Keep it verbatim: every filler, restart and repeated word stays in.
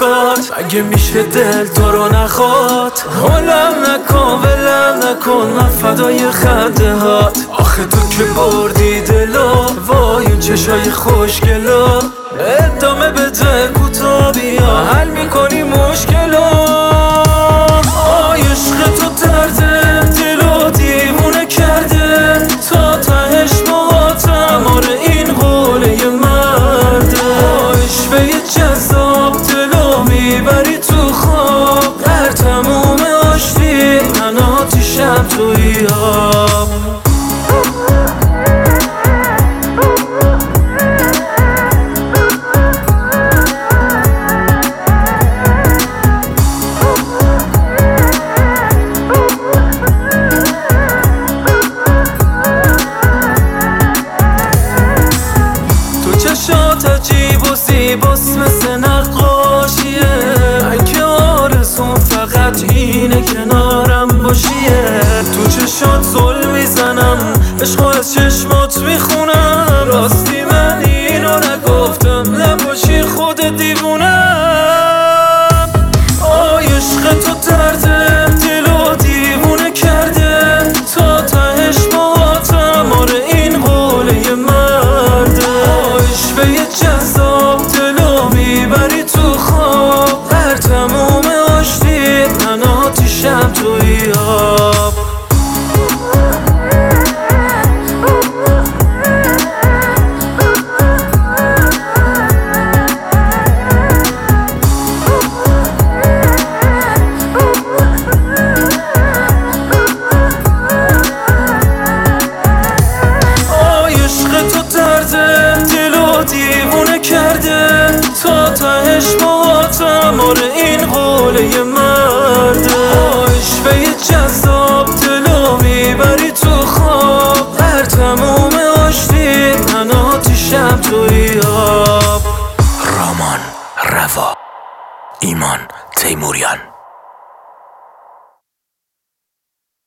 برات. مگه میشه دل تو رو نخواد؟ حالم نکن ولم نکن من فدای خنده هات. آخه تو که بردی دلو وای اون چشای خوشگلا. ادامه بده کوتا بیا حل میکنی مشکلا. آی عشق تو درده دلو دیوونه کرده تا تهش مواتم. آره این قوله مرده. عشقه جذاب دلو میبری تو خواب. در تموم آشتی من آتیشم توی آب. چشات عجیب و زیباست مثل نقاشیه. من که آرزوم فقط اینه کنارم باشیه. تو چشات زل میزنم عشق از چشمات میخونم. راستی من اینو نگفتم نباشی خود دیوونم. آی عشق تو درده دلو دیوونه کرده تا تهش باهاتم. آره این قوله مرده. عشقه جذاب دلو میبری تو خواب. در تموم آشتی من آتیشم توی آب. دیوونه کرده تا تهش مواتم. آره این قوله مرده. عشقه جذاب دلو میبری تو خواب. در تموم آشتی من آتیشم توی آب. رامان روا ایمان تیموریان.